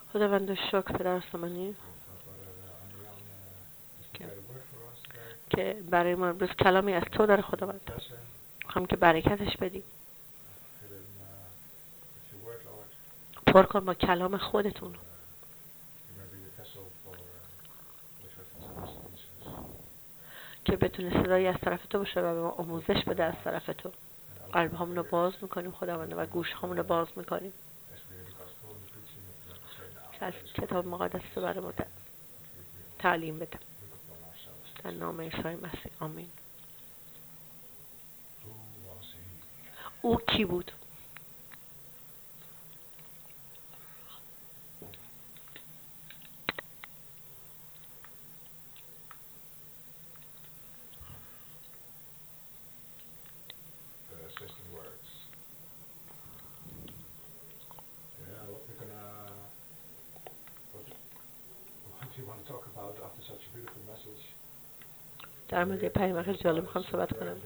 خداوند شکر پدر آسمانی که برای ما امروز کلامی از تو داره خداوند. میخوام که برکتش بدی. پر کن با کلام خودتون که بتونه صدایی از طرف تو باشه و به ما آموزش بده از طرف تو. قلب همون رو باز میکنیم خداوند و گوش همون رو باز میکنیم که از کتاب مقدس تو برای ما تعلیم بده. در نام عیسی مسیح آمین. او کی بود؟ در مورد پیام جالب میخوام صحبت کنم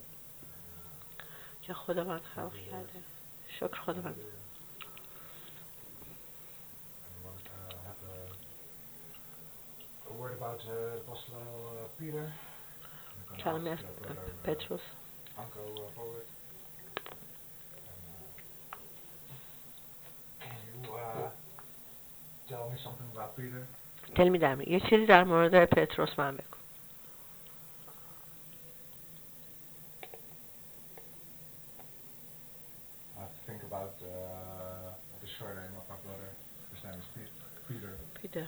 که خداوند خلق کرده. شکر خداوند. کلمه از پتروس. Tell me در یه چیزی در مورد پتروس من بگو. Peter.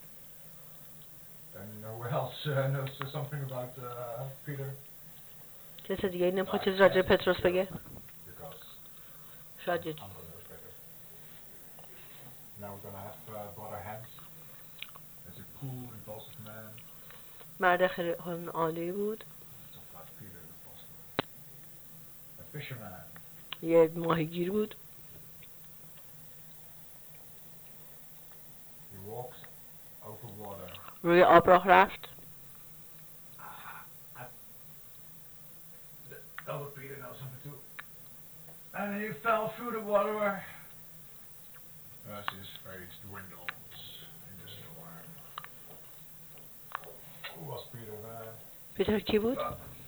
And who else knows something about Peter? کسی دیگه نمیخواد چیز راجع پتروس بگه؟ شاید Now we're going to have Brother Hans as a cool, impulsive man. مرد خیلی عالی بود. A fisherman. یه ماهیگیر بود. He walks over water. روی آب راه رفت. Elder Peter knows something too. And he fell through the water as his face dwindles in the storm. Who was Peter, man? پیتر کی بود؟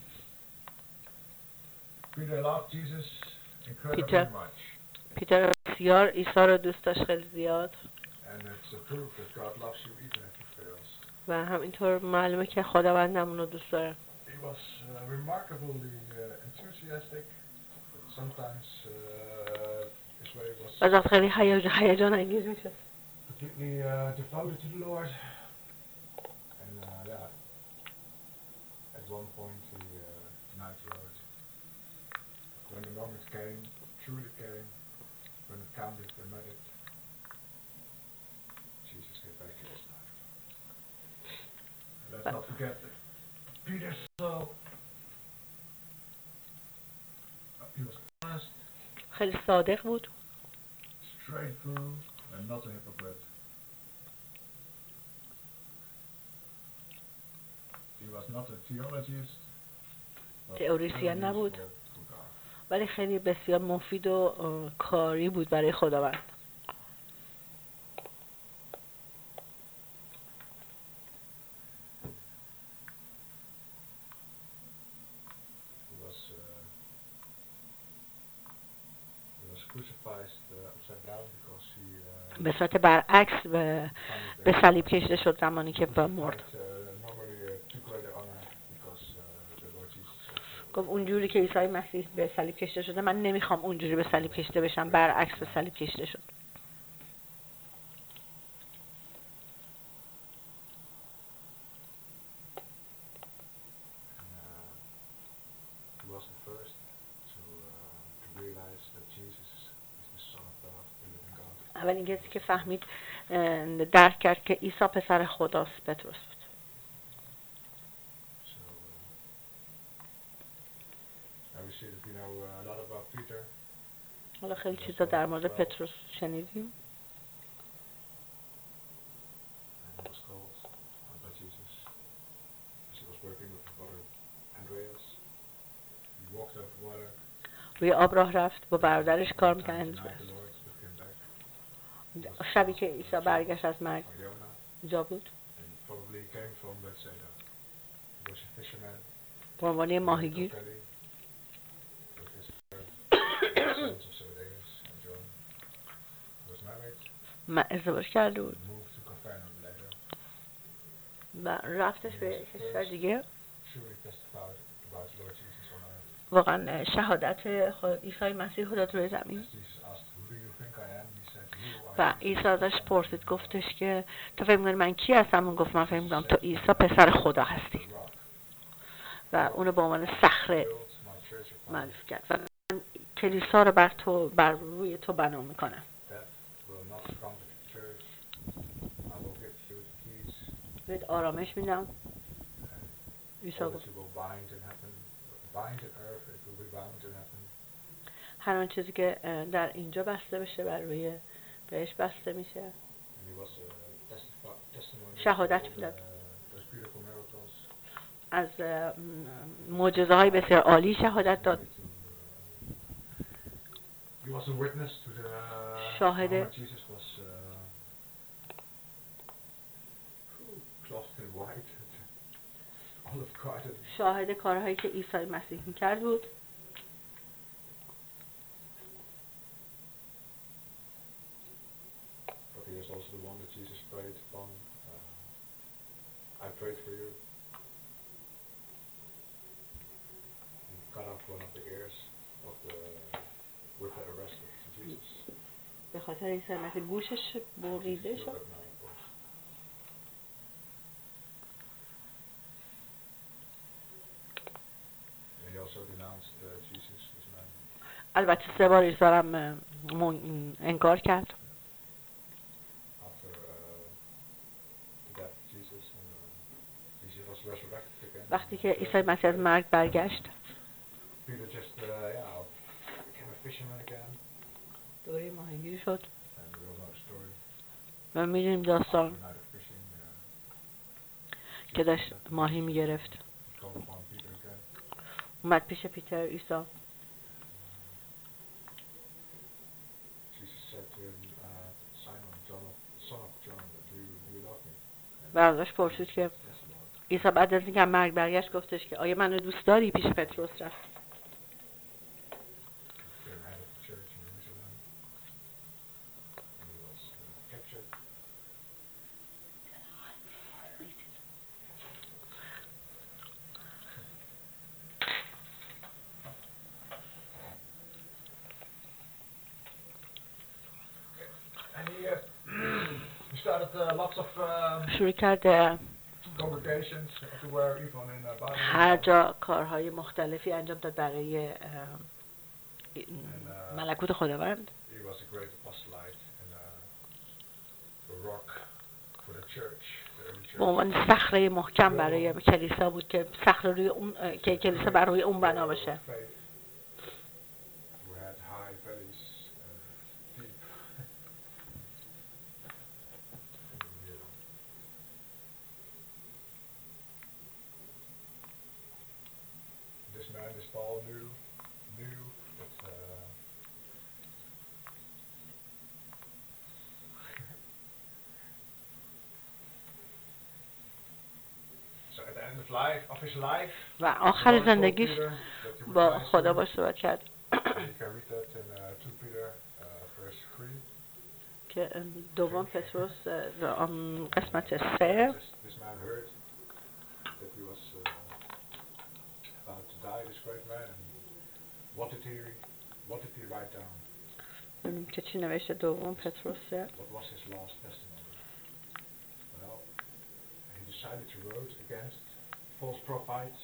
Peter loved Jesus incredibly much. پیتر بسیار عیسی رو دوست داشت، خیلی زیاد. And it's a proof that God loves you even if he fails. و همینطور معلومه که خداوند همون رو دوست داره. He was remarkably enthusiastic, but sometimes his way was بعضی خیلی هیجان انگیز میشه. completely devoted to the Lord. And at one point he night wrote, when the moment came, truly came, when it counted and mattered, Jesus gave back to his life. And let's not forget that Peter saw he was honest, خیلی صادق بود. straight through, and not a hypocrite. He was not a theologist. تئوریسین نبود. ولی خیلی بسیار مفید و کاری بود برای خداوند. به صورت برعکس به صلیب کشیده شد زمانی که مرد. گفت اونجوری که عیسی مسیح به صلیب کشیده شده من نمیخوام اونجوری به صلیب کشیده بشم، برعکس به صلیب کشیده شد. اولین کسی که فهمید درک کرد که عیسی پسر خداست پتروس بود. حالا خیلی چیزا در مورد پتروس شنیدیم. روی آب راه رفت، با برادرش کار می‌کرد شبی که عیسی برگشت از مرگ From Jonah, اینجا بود and probably came from Bethsaida. He was a fisherman. به عنوان He had ماهیگیر Kelly with his sons of Zebedee and John. He was married. ازدواج کرده بود Moved to Capernaum later. و رفتش به کشور دیگه Surely testified about Lord Jesus on earth. واقعا شهادت عیسی مسیح رو داد روی زمین As Jesus asked, "Who do you think I am?" He said, "You و are عیسی Jesus, ازش the Son of پرسید the گفتش Lord." که تو فکر می‌کنی من کی هستم؟ اون گفت من فکر می‌کنم تو عیسی پسر خدا هستی The rock. و اونو به عنوان صخره Built my church upon it. معرفی کرد و من کلیسا رو بر روی تو بنا میکنم Death will not come to the church. I will give you the keys. بهت آرامش میدم And عیسی all that گفت you will bind in heaven, bind in earth, it will be bound in heaven. هر آن چیزی که در اینجا بسته بشه بر روی بهش بسته میشه And he was a testimony شهادت for all میداد those beautiful miracles. از معجزه های بسیار عالی شهادت داد He was a witness to the شاهد moment Jesus was clothed in white, olive garden. شاهد کارهایی که عیسی مسیح میکرد بود But he is also the one that Jesus prayed upon. I prayed for you. He cut off one of the ears of with the arrest of Jesus. به خاطر عیسی مسیح گوشش بریده He's شد still up now, of course. And he also denounced Jesus, this man. البته 3 بار عیسی رو هم انکار کرد After the death of Jesus, and Jesus was resurrected again. وقتی که عیسی مسیح از مرگ برگشت Peter just became a fisherman again, دوباره ماهیگیر شد and we all know the story. و میدونیم After داستان a night of fishing, که داشت ماهی میگرفت he called upon Peter again. اومد پیش پیتر عیسی Jesus said to him, Simon, son of John, do you love me? و ازش پرسید که Yes, Lord. عیسی بعد از اینکه مرگ برگشت گفتش که آیا منو دوست داری؟ پیش پتروس رفت Became head of the church in Jerusalem, and he was captured. And he started lots of شروع کرد congregations everywhere, even in هر Babylon. جا کارهای مختلفی انجام داد برای ملکوت خداوند He was a great apostolite and a rock for the church, the early church. به عنوان صخره محکم برای کلیسا بود که صخره روی اون که کلیسا بر روی اون بنا بشه We had high valleys and deep. This man, this Paul, knew that so at the end of his life, و آخر زندگیش با خدا باش صحبت کرد You can read that in 2 Peter verse 3. که دوم پتروس قسمت 3 This man heard that he was about to die, this great man, and what did he write down? ببینیم که چی نوشته دوم پتروس 3 What was his last testimony? Well, he decided to wrote against false prophets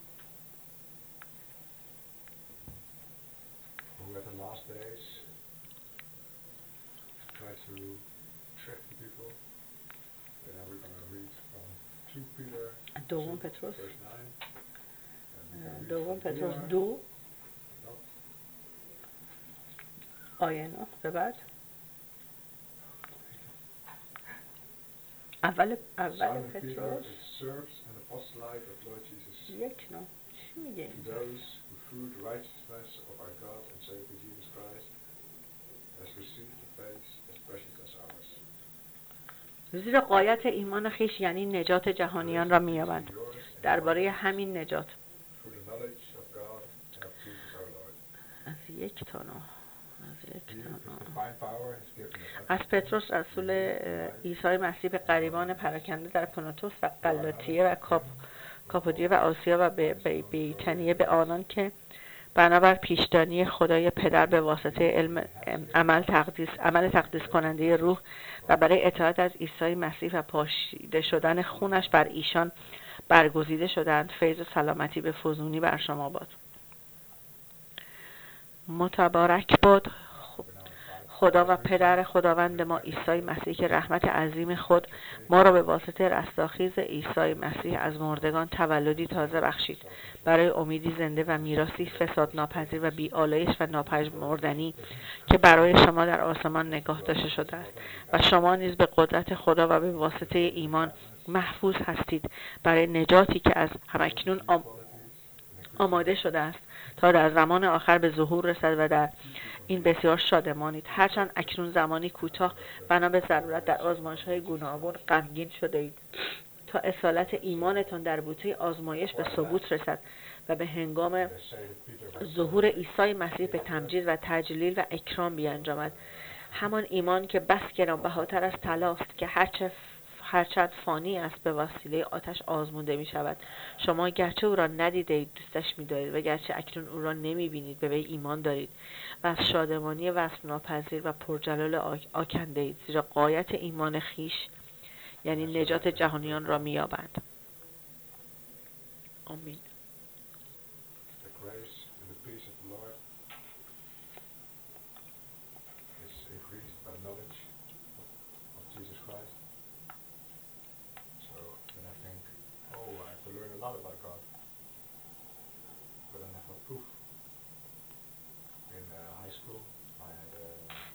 who at the last days try to trick the people. And now we're going to read from 2 Peter دوم پتروس verse 9. And we're gonna read دوم from پتروس here. 2 No. آیه 9 به بعد اول Simon Peter, پتروس it serves an apostolate of Lord Jesus. 1 9 چی میگه To those who through the righteousness of our God and Savior Jesus Christ has received a face as precious as ours. زیرا غایت ایمان خویش یعنی نجات جهانیان را می‌یابند. درباره همین نجات through the knowledge of God and of Jesus our Lord. از یک تا نه Divine power is given us از پتروس رسول عیسی مسیح به غریبان پراکنده در پونتوس و غلاطیه و کاپادوکیه و آسیا و بیتنیه، به آنان که بنابر پیشدانی خدای پدر به واسطه عمل تقدیس کننده روح و برای اطاعت از عیسی مسیح و پاشیده شدن خونش بر ایشان برگزیده شدند، فیض و سلامتی به فزونی بر شما باد. متبارک باد خدا و پدر خداوند ما عیسی مسیح که رحمت عظیم خود ما را به واسطه رستاخیز عیسی مسیح از مردگان تولدی تازه بخشید، برای امیدی زنده و میراثی فساد ناپذیر و بی‌آلایش و ناپژمردنی که برای شما در آسمان نگاه داشته شده است و شما نیز به قدرت خدا و به واسطه ایمان محفوظ هستید برای نجاتی که از همکنون آماده شده است تا در زمان آخر به ظهور رسد و در این بسیار شادمانید، هرچند اکنون زمانی کوتاه بنا به ضرورت در آزمایش‌های گوناگون غمگین شده اید، تا اصالت ایمانتان در بوته آزمایش به ثبوت رسد و به هنگام ظهور عیسی مسیح به تمجید و تجلیل و اکرام بیانجامد. همان ایمان که بس گرانبهاتر از طلاست که هرچند فانی است به وسیله آتش آزموده می شود. شما گرچه او را ندیده اید دوستش می دارید و گرچه اکنون او را نمی بینید به وی ایمان دارید و از شادمانی وصف ناپذیر و پرجلال آکنده اید، زیرا غایت ایمان خیش یعنی نجات جهانیان را می یابند. آمین. the grace and the peace of the Lord is increased by knowledge of Jesus Christ. So then I think, oh, I have to learn a lot about God, but I have no proof. In high school, I had a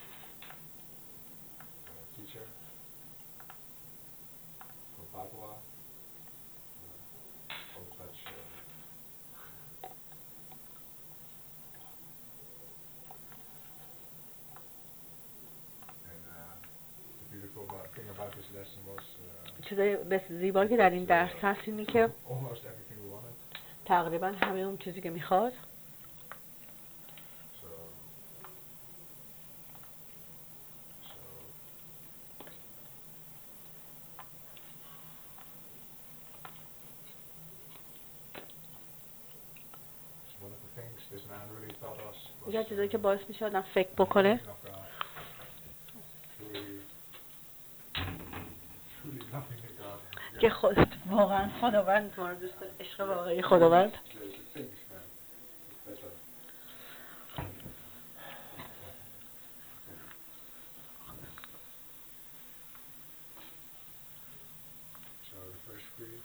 teacher from Papua, Old Dutch. And the beautiful thing about this lesson was چیزای بسیار زیبایی که در این درس هست اینی که almost everything we wanted. تقریبا همه اون چیزی که میخواد So one of the things this man really taught us was یه چیزایی که باعث میشه آدم فکر بکنه truly loving the God. که واقعا خداوند ما رو دوست داره، عشق واقعی خداوند. There's things, man. It's better. So the first creed.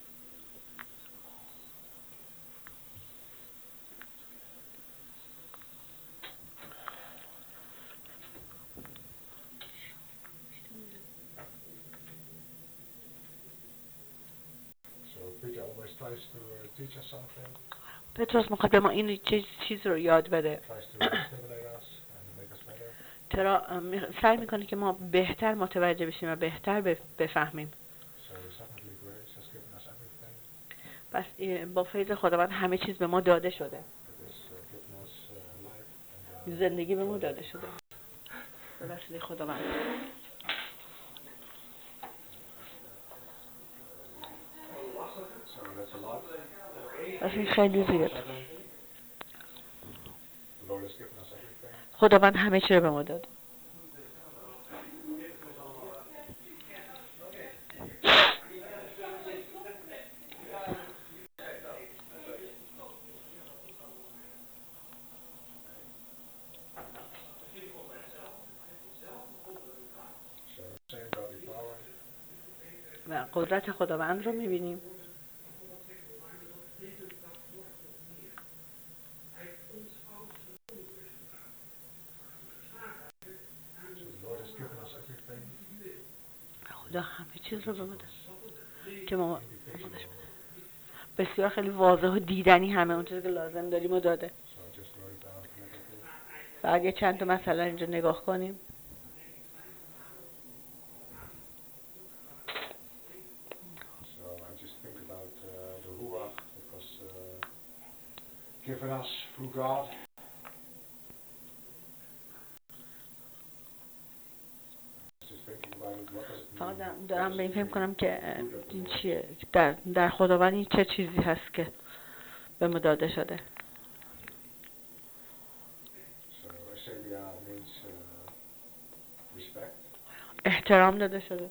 So Peter always tries to teach us something, پتروس میخواد به ما این چیز رو یاد بده، tries to stimulate us and make us better. سعی میکنه که ما بهتر متوجه بشیم و بهتر بفهمیم. So secondly, grace has given us everything. پس با فیض خداوند همه چیز به ما داده شده، It has given us life and زندگی به ما داده شده به وسیله خداوند. so that's a lot. پس این خیلی زیاد. The Lord has given us everything. خداوند همه چی رو به ما داد. So same godly power. و قدرت خداوند رو میبینیم. So the Lord has given us everything. خدا همه چیز رو به ما داد که ما بسیار خیلی واضح و دیدنی همه اون چیزی که لازم داریم و داده. So just wrote it down collectively. و اگه چند تا مثلا اینجا نگاه کنیم، given us through God. Just thinking about it, what does it mean? فقط دارم به این فکر کنم که این چیه، در خداوند این چه چیزی هست که به ما داده شده. So Assyria means respect. احترام داده شده.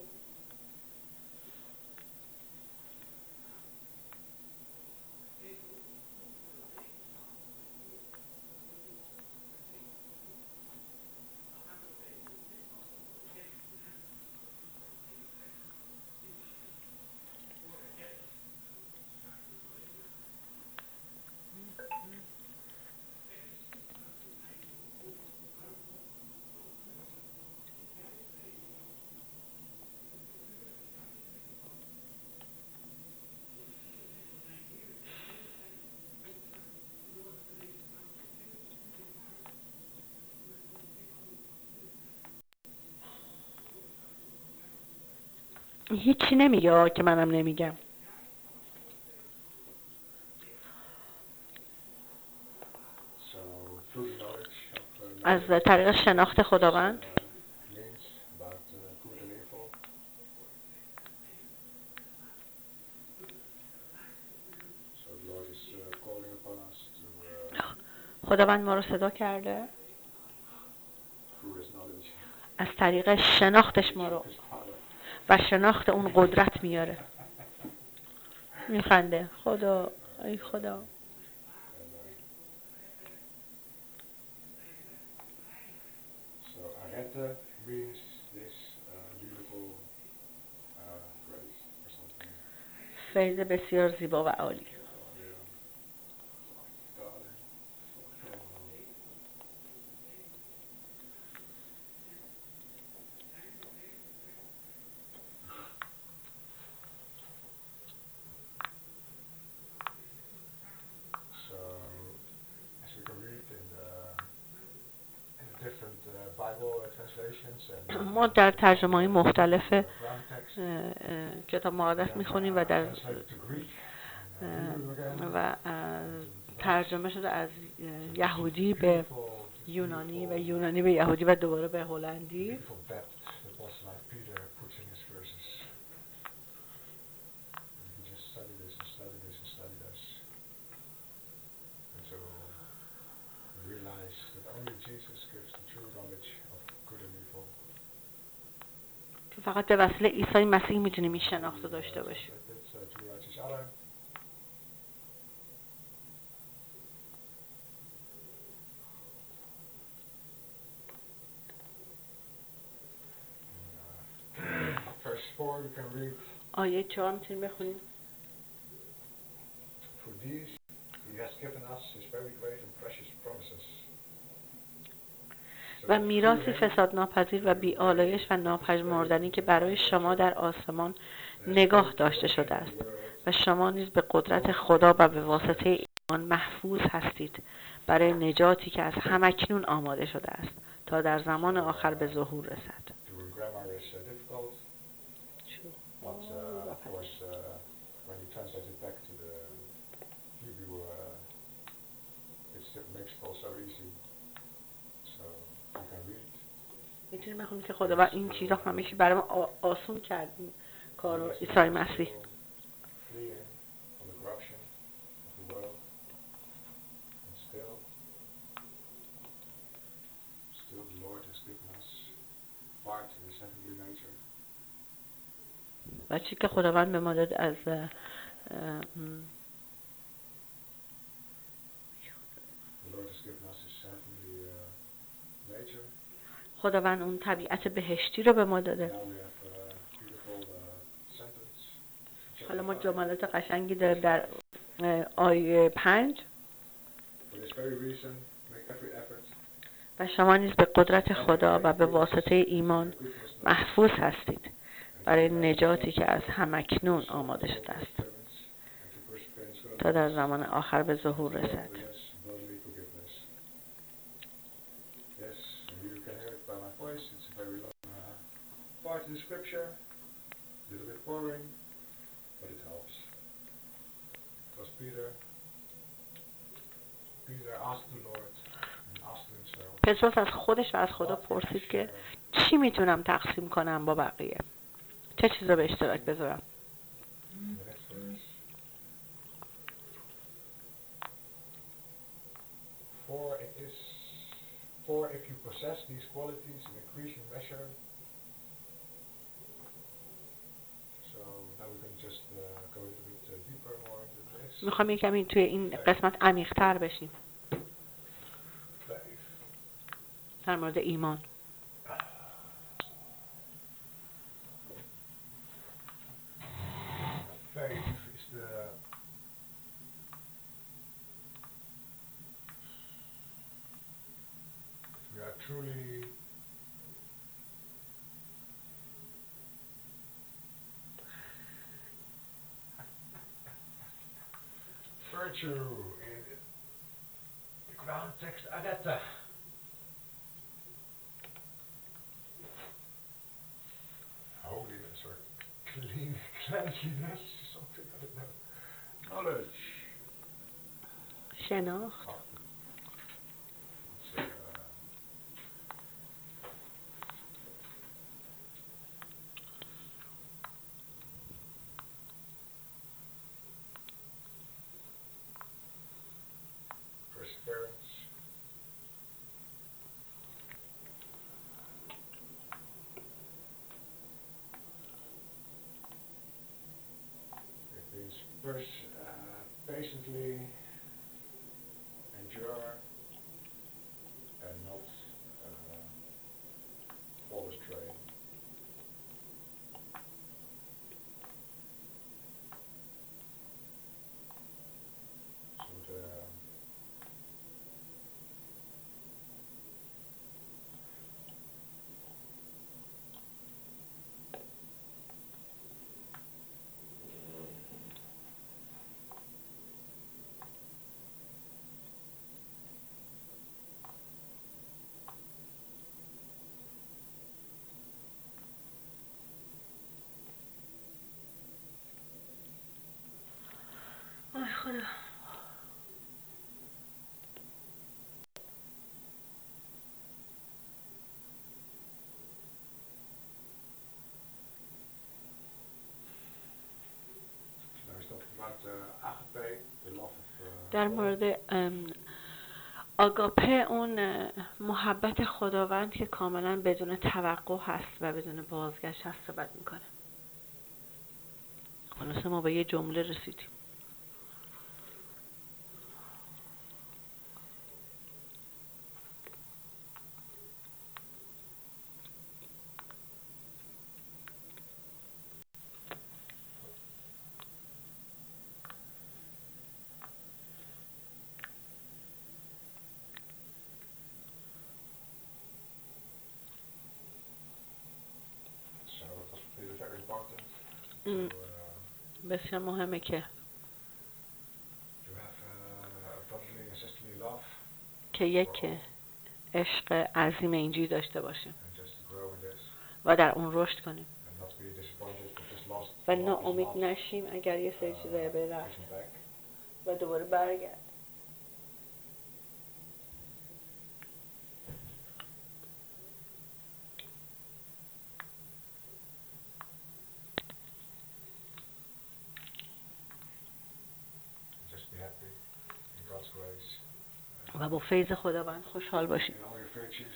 هیچی نمیگه که منم نمیگم. از طریق شناخت خداوند خداوند ما رو صدا کرده، از طریق شناختش ما رو و شناخت اون قدرت میاره. میخنده خدا، ای خدا. Arete means this beautiful grace or something. فیض بسیار زیبا و عالی. So, as we can read in the different Bible translations and ما در ترجمه‌های مختلف کتاب مقدس میخونیم و در ترجمه شده از یهودی به یونانی و یونانی به یهودی و دوباره به هلندی. که فقط به وسیله عیسی مسیح میتونیم این شناخت رو داشته باشیم. آیه 4 میتونیم بخونیم. و میراثی فساد ناپذیر و بی آلایش و ناپژمردنی که برای شما در آسمان نگاه داشته شده است و شما نیز به قدرت خدا و به واسطه ایمان محفوظ هستید برای نجاتی که از همکنون آماده شده است تا در زمان آخر به ظهور رسد. میتونیم بخونیم که خدا و این چیزا همه برای ما آسون کردیم کارو عیسی مسیح. و چی که خداوند به ما داد از خداوند اون طبیعت بهشتی رو به ما داده. حالا ما جملات قشنگی داریم در آیه 5 و شما نیز به قدرت خدا و به واسطه ایمان محفوظ هستید برای نجاتی که از همکنون آماده شده است تا در زمان آخر به ظهور رسد. Part of the scripture, a little bit boring, but it helps. Because Peter Peter asked the Lord and asked himself, پتروس از خودش و از خدا what can I پرسید که share چی میتونم تقسیم کنم با بقیه؟ چه چیز رو به اشتراک بذارم؟ in the next verse? For if you possess these qualities in increasing measure, so now we're going to just go a little bit deeper more into this. میخوام یه کمی توی این قسمت عمیق‌تر بشیم Faith. در مورد ایمان. Faith is the we are truly virtue in the ground text Agatha. Holiness or cleanliness, something I don't know. Knowledge. شناخت. It's, perseverance. It means patiently endure and not fall astray. So آی خدا. now we talked about agape, the love of در God. مورد آگاپه، اون محبت خداوند که کاملا بدون توقع هست و بدون بازگشت هست صحبت میکنه. خلاصه ما به یه جمله رسیدیم. So it was really very important to بسیار مهمه که have a brotherly and sisterly love یک عشق عظیم اینجوری داشته باشیم and just to grow in this و در اون رشد کنیم and not be disappointed if this lost و love is ناامید not نشیم اگر یه سری چیزایی به رفت taken back. و دوباره برگرد. Just be happy in God's grace. و با فیض خداوند خوشحال باشیم. In all your virtues,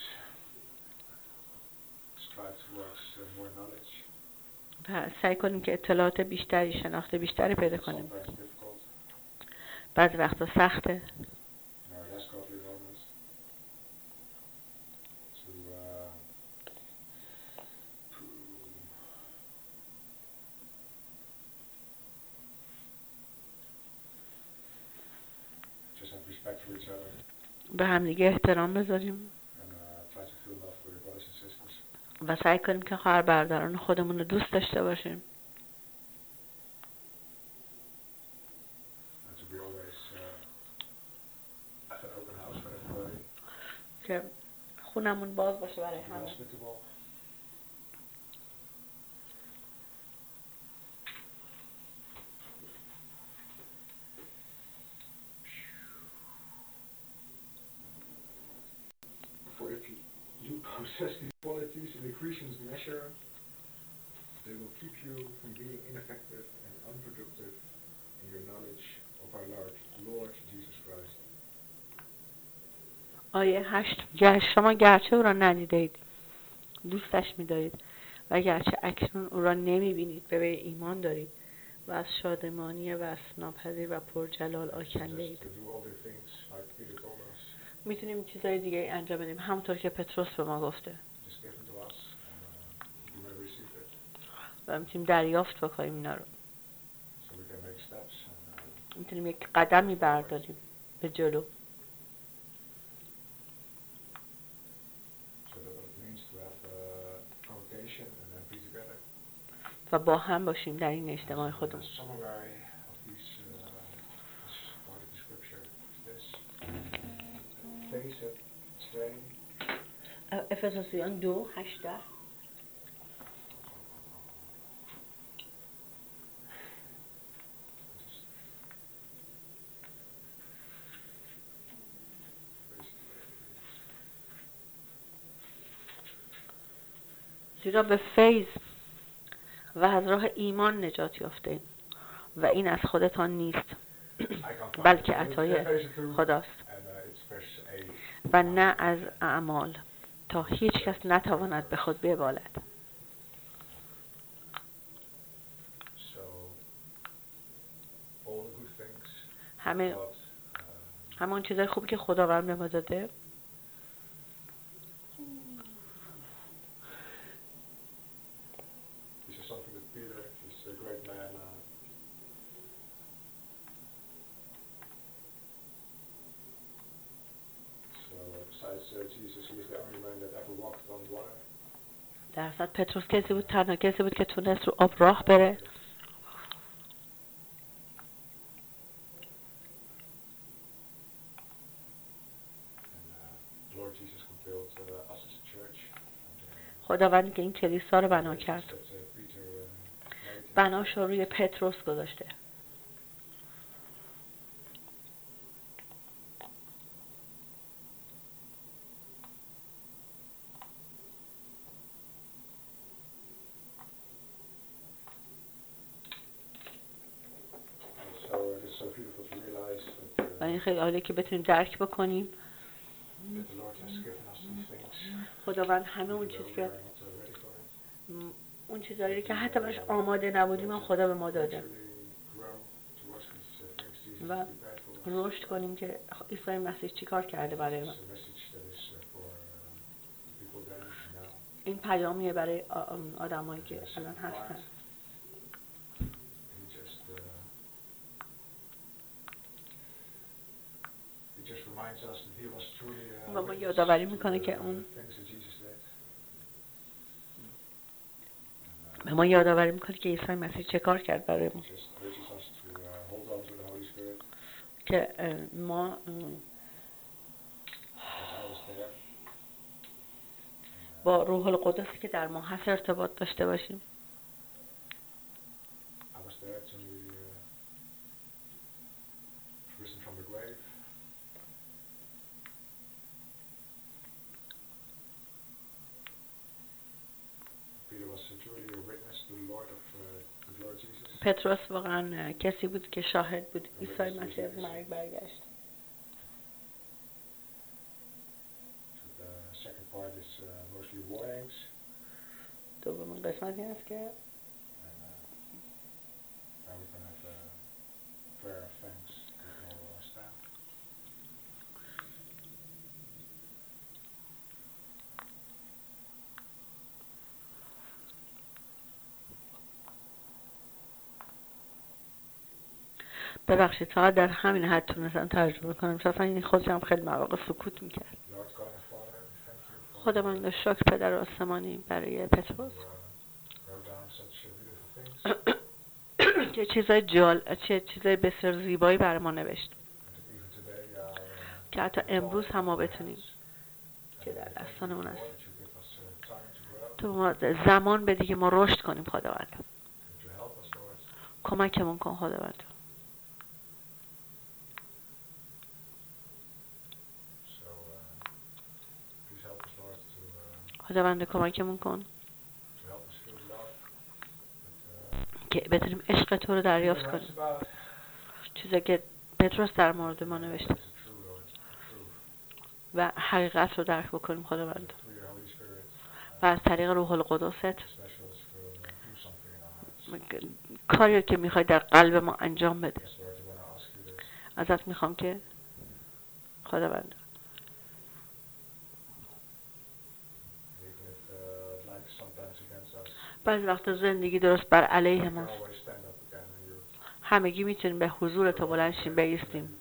strive towards more knowledge. و سعی کنیم که اطلاعات بیشتری، شناخت بیشتری پیدا کنیم. Sometimes difficult بعضی وقتا سخته in our less godly moments to just have respect for each other به همدیگه احترام بذاریم and try to feel love for your brothers and sisters. و سعی کنیم که خواهر برادران خودمون رو دوست داشته باشیم And to be always have an open house for everybody. که خونمون باز باشه برای To be همه. hospitable. possess these qualities in decreasing measure, they will keep you from being ineffective and unproductive in your knowledge of our Lord Jesus Christ. آیه 8 شما گرچه او را ندیدید دوستش می‌دارید و گرچه اکنون او را نمی‌بینید به وی ایمان دارید و از شادمانی وصف‌ناپذیر و پرجلال آکنده اید. میتونیم چیزای دیگه انجام بدیم همونطور که پتروس به ما گفته و میتونیم دریافت بکنیم اینا رو. میتونیم یک قدمی برداریم به جلو و با هم باشیم در این اجتماع خودمون. افسوسیان 2:18 زیرا به فیض و از راه ایمان نجات یافتید و این از خودتان نیست بلکه عطای خداست و نه از اعمال تا هیچ کس نتواند به خود ببالد. همون چیزای خوبی که خداوند به ما داده در اصل پتروس کسی بود، تنها کسی بود که تونست رو آب راه بره. خداوند که این کلیسا رو بنا کرد بناش رو روی پتروس گذاشته. و این خیلی عالیه که بتونیم درک بکنیم خداوند همه اون چیزایی که حتی باش آماده نبودیم هم خدا به ما داده و رشد کنیم که عیسی مسیح چی کار کرده برای ما. این پیامیه برای آدمایی که الان هستن. و ما یادآوری میکنه که اون به ما یادآوری میکنه که عیسی مسیح چه کار کرد برای ما که ما با روح القدسی که در ما هست ارتباط داشته باشیم. پتروس واقعا کسی بود که شاهد بود عیسی مسیح از مرگ برگشت. دومین قسمتی هست که ببخشید فقط در همین حد تونستم ترجمه کنم، چون این خودش هم خیلی مواقع سکوت میکرد. خداوند رو شکر پدر آسمانی برای پتروس که چیزای بسیار زیبایی برای ما نوشت که حتی امروز هم ما بتونیم که در دستانمون است تو ما زمان بدی که ما رشد کنیم. خداوند کمکمون کن خداوند. خداوند کمکمون کن to help us feel love. But, که بتونیم عشق تو رو دریافت Peter کنیم. writes about چیزی که پتروس در مورد ما نوشته is the true Lord, the truth, و حقیقت رو درک بکنیم خداوند through your Holy Spirit. و از طریق روح القدست Specials will do something in our hearts. کاری که میخوای در قلب ما انجام بده. Yes, Lord, we want to ask you this. ازت میخوام که خداوند Even if life is sometimes against us, بعضی وقتا زندگی درست بر علیه we can ماست، always stand up again in you. همگی میتونیم به حضور تو بلند شیم بایستیم